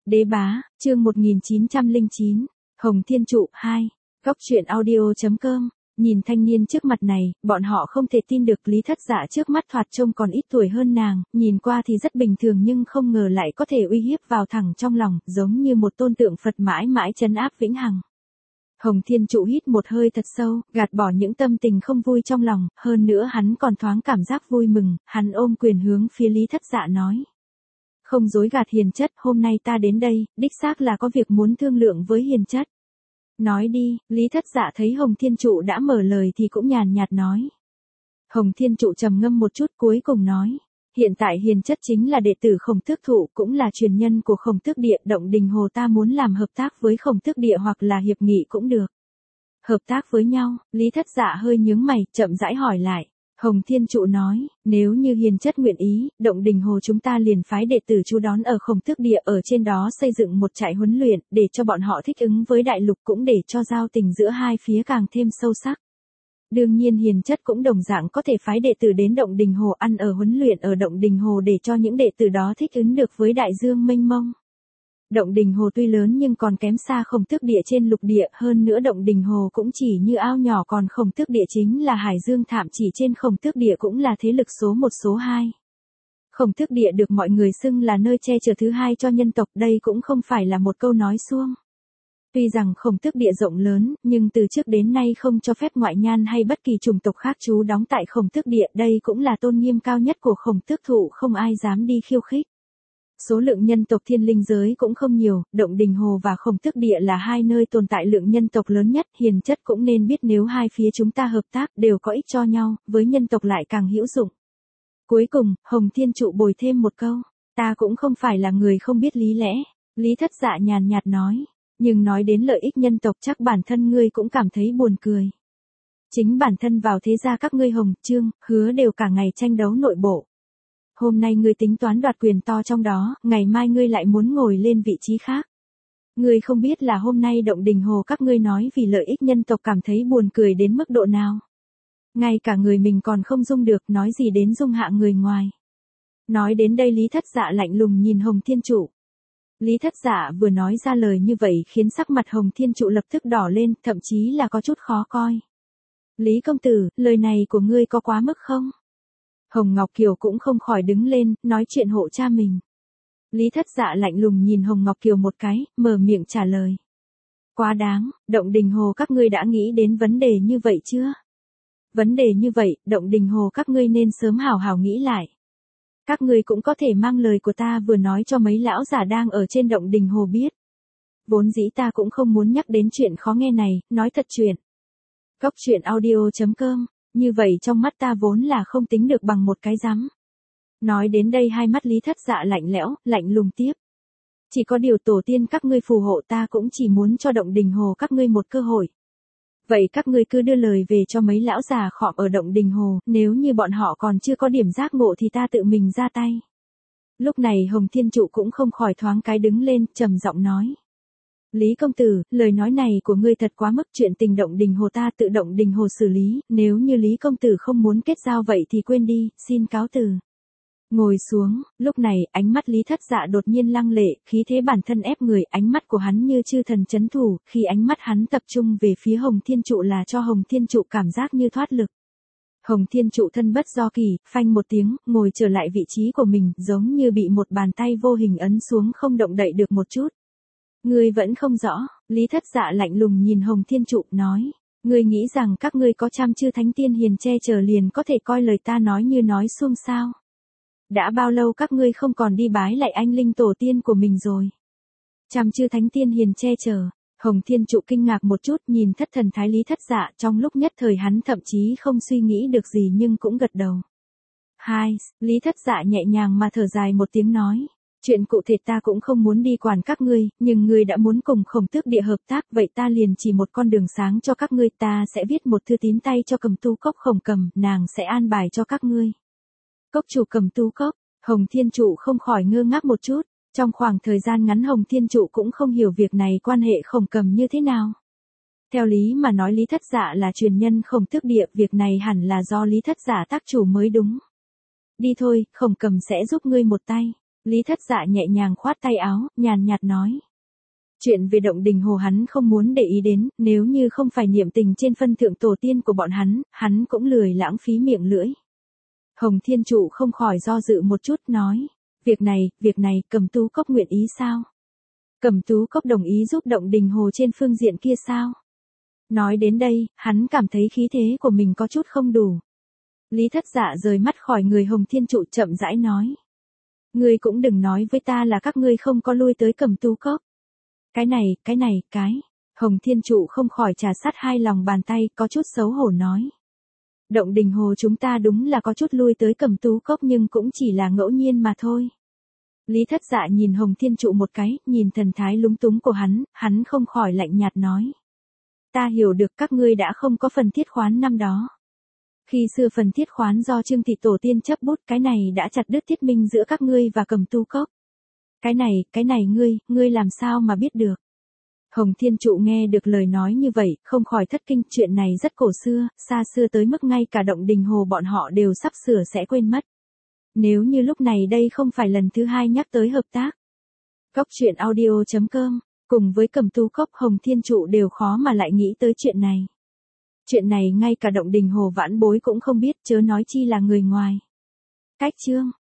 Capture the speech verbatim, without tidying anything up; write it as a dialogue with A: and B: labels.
A: Đế bá, chương một nghìn chín trăm lẻ chín, Hồng Thiên Trụ hai, Góc truyện audio.com. Nhìn thanh niên trước mặt này, bọn họ không thể tin được Lý Thất Dạ trước mắt thoạt trông còn ít tuổi hơn nàng, nhìn qua thì rất bình thường nhưng không ngờ lại có thể uy hiếp vào thẳng trong lòng, giống như một tôn tượng Phật mãi mãi trấn áp vĩnh hằng. Hồng Thiên Trụ hít một hơi thật sâu, gạt bỏ những tâm tình không vui trong lòng, hơn nữa hắn còn thoáng cảm giác vui mừng, hắn ôm quyền hướng phía Lý Thất Dạ nói. Không dối gạt hiền chất, hôm nay ta đến đây, đích xác là có việc muốn thương lượng với hiền chất. Nói đi, Lý Thất Dạ thấy Hồng Thiên Trụ đã mở lời thì cũng nhàn nhạt nói. Hồng Thiên Trụ trầm ngâm một chút cuối cùng nói. Hiện tại hiền chất chính là đệ tử Khổng Tước Thụ cũng là truyền nhân của Khổng Tước Địa, Động Đình Hồ ta muốn làm hợp tác với Khổng Tước Địa hoặc là hiệp nghị cũng được. Hợp tác với nhau, Lý Thất Dạ hơi nhướng mày, chậm rãi hỏi lại. Hồng Thiên Trụ nói, nếu như hiền chất nguyện ý, Động Đình Hồ chúng ta liền phái đệ tử chú đón ở Khổng Tước Địa, ở trên đó xây dựng một trại huấn luyện, để cho bọn họ thích ứng với đại lục cũng để cho giao tình giữa hai phía càng thêm sâu sắc. Đương nhiên hiền chất cũng đồng dạng có thể phái đệ tử đến Động Đình Hồ ăn ở huấn luyện ở Động Đình Hồ để cho những đệ tử đó thích ứng được với đại dương mênh mông. Động Đình Hồ tuy lớn nhưng còn kém xa Khổng Tước Địa trên lục địa, hơn nữa Động Đình Hồ cũng chỉ như ao nhỏ, còn Khổng Tước Địa chính là hải dương thạm chỉ trên Khổng Tước Địa cũng là thế lực số một số hai. Khổng Tước Địa được mọi người xưng là nơi che chở thứ hai cho nhân tộc, đây cũng không phải là một câu nói suông. Tuy rằng Khổng Tước Địa rộng lớn, nhưng từ trước đến nay không cho phép ngoại nhan hay bất kỳ chủng tộc khác trú đóng tại Khổng Tước Địa, đây cũng là tôn nghiêm cao nhất của Khổng Tước Thụ, không ai dám đi khiêu khích. Số lượng nhân tộc thiên linh giới cũng không nhiều, Động Đình Hồ và Khổng Tước Địa là hai nơi tồn tại lượng nhân tộc lớn nhất, hiền chất cũng nên biết nếu hai phía chúng ta hợp tác đều có ích cho nhau, với nhân tộc lại càng hữu dụng. Cuối cùng, Hồng Thiên Trụ bồi thêm một câu, ta cũng không phải là người không biết lý lẽ, Lý Thất Dạ nhàn nhạt nói, nhưng nói đến lợi ích nhân tộc chắc bản thân ngươi cũng cảm thấy buồn cười. Chính bản thân vào thế gia các ngươi Hồng, Trương, Hứa đều cả ngày tranh đấu nội bộ. Hôm nay ngươi tính toán đoạt quyền to trong đó, ngày mai ngươi lại muốn ngồi lên vị trí khác. Ngươi không biết là hôm nay Động Đình Hồ các ngươi nói vì lợi ích nhân tộc cảm thấy buồn cười đến mức độ nào. Ngay cả người mình còn không dung được, nói gì đến dung hạ người ngoài. Nói đến đây Lý Thất Dạ lạnh lùng nhìn Hồng Thiên Trụ. Lý Thất Dạ vừa nói ra lời như vậy khiến sắc mặt Hồng Thiên Trụ lập tức đỏ lên, thậm chí là có chút khó coi. Lý công tử, lời này của ngươi có quá mức không? Hồng Ngọc Kiều cũng không khỏi đứng lên, nói chuyện hộ cha mình. Lý Thất Dạ lạnh lùng nhìn Hồng Ngọc Kiều một cái, mở miệng trả lời. Quá đáng, Động Đình Hồ các ngươi đã nghĩ đến vấn đề như vậy chưa? Vấn đề như vậy, Động Đình Hồ các ngươi nên sớm hào hào nghĩ lại. Các ngươi cũng có thể mang lời của ta vừa nói cho mấy lão giả đang ở trên Động Đình Hồ biết. Vốn dĩ ta cũng không muốn nhắc đến chuyện khó nghe này, nói thật chuyện. Góc truyện audio.com. Như vậy trong mắt ta vốn là không tính được bằng một cái rắm. Nói đến đây hai mắt Lý Thất Dạ lạnh lẽo, lạnh lùng tiếp. Chỉ có điều tổ tiên các ngươi phù hộ ta cũng chỉ muốn cho Động Đình Hồ các ngươi một cơ hội. Vậy các ngươi cứ đưa lời về cho mấy lão già khọm ở Động Đình Hồ, nếu như bọn họ còn chưa có điểm giác ngộ thì ta tự mình ra tay. Lúc này Hồng Thiên Trụ cũng không khỏi thoáng cái đứng lên, trầm giọng nói. Lý công tử, lời nói này của ngươi thật quá mức, chuyện tình Động Đình Hồ ta tự Động Đình Hồ xử lý, nếu như Lý công tử không muốn kết giao vậy thì quên đi, xin cáo từ. Ngồi xuống, lúc này, ánh mắt Lý Thất Dạ đột nhiên lăng lệ, khí thế bản thân ép người, ánh mắt của hắn như chư thần chấn thủ, khi ánh mắt hắn tập trung về phía Hồng Thiên Trụ là cho Hồng Thiên Trụ cảm giác như thoát lực. Hồng Thiên Trụ thân bất do kỳ, phanh một tiếng, ngồi trở lại vị trí của mình, giống như bị một bàn tay vô hình ấn xuống không động đậy được một chút. Ngươi vẫn không rõ, Lý Thất Dạ lạnh lùng nhìn Hồng Thiên Trụ, nói. Ngươi nghĩ rằng các ngươi có trăm chư thánh tiên hiền che chở liền có thể coi lời ta nói như nói suông sao? Đã bao lâu các ngươi không còn đi bái lại anh linh tổ tiên của mình rồi? Trăm chư thánh tiên hiền che chở. Hồng Thiên Trụ kinh ngạc một chút nhìn thất thần thái Lý Thất Dạ, trong lúc nhất thời hắn thậm chí không suy nghĩ được gì nhưng cũng gật đầu. Hai, Lý Thất Dạ nhẹ nhàng mà thở dài một tiếng nói. Chuyện cụ thể ta cũng không muốn đi quản các ngươi, nhưng ngươi đã muốn cùng Khổng Tước Địa hợp tác, vậy ta liền chỉ một con đường sáng cho các ngươi, ta sẽ viết một thư tín tay cho Cầm Tu Cốc Khổng Cầm, nàng sẽ an bài cho các ngươi. Cốc chủ Cầm Tu Cốc, Hồng Thiên Trụ không khỏi ngơ ngác một chút, trong khoảng thời gian ngắn Hồng Thiên Trụ cũng không hiểu việc này quan hệ Khổng Cầm như thế nào. Theo lý mà nói Lý Thất Dạ là truyền nhân Khổng Tước Địa, việc này hẳn là do Lý Thất Dạ tác chủ mới đúng. Đi thôi, Khổng Cầm sẽ giúp ngươi một tay. Lý Thất Dạ nhẹ nhàng khoát tay áo, nhàn nhạt nói. Chuyện về động đình hồ hắn không muốn để ý đến, nếu như không phải niệm tình trên phân thượng tổ tiên của bọn hắn, hắn cũng lười lãng phí miệng lưỡi. Hồng Thiên Trụ không khỏi do dự một chút nói. Việc này, việc này, Cẩm Tú Cốc nguyện ý sao? Cẩm Tú Cốc đồng ý giúp động đình hồ trên phương diện kia sao? Nói đến đây, hắn cảm thấy khí thế của mình có chút không đủ. Lý Thất Dạ rời mắt khỏi người Hồng Thiên Trụ chậm rãi nói. Ngươi cũng đừng nói với ta là các ngươi không có lui tới Cẩm Tú Cốc. Cái này, cái này, cái. Hồng Thiên Trụ không khỏi trà sát hai lòng bàn tay, có chút xấu hổ nói. Động đình hồ chúng ta đúng là có chút lui tới Cẩm Tú Cốc nhưng cũng chỉ là ngẫu nhiên mà thôi. Lý Thất Dạ nhìn Hồng Thiên Trụ một cái, nhìn thần thái lúng túng của hắn, hắn không khỏi lạnh nhạt nói. Ta hiểu được các ngươi đã không có phần thiết khoán năm đó. Khi xưa phần thiết khoán do Trương thị tổ tiên chấp bút, cái này đã chặt đứt thiết minh giữa các ngươi và Cẩm Tú Cốc. Cái này, cái này ngươi, ngươi làm sao mà biết được? Hồng Thiên Trụ nghe được lời nói như vậy, không khỏi thất kinh, chuyện này rất cổ xưa, xa xưa tới mức ngay cả động đình hồ bọn họ đều sắp sửa sẽ quên mất. Nếu như lúc này đây không phải lần thứ hai nhắc tới hợp tác. Cốc truyện audio chấm com, cùng với Cẩm Tú Cốc Hồng Thiên Trụ đều khó mà lại nghĩ tới chuyện này. Chuyện này ngay cả động đình hồ vãn bối cũng không biết, chớ nói chi là người ngoài. Cách chương